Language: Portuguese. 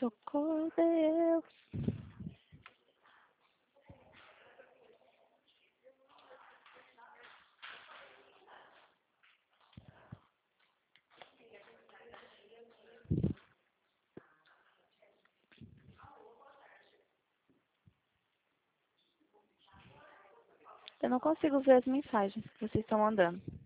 Socorro, Deus. Eu não consigo ver as mensagens que vocês estão mandando.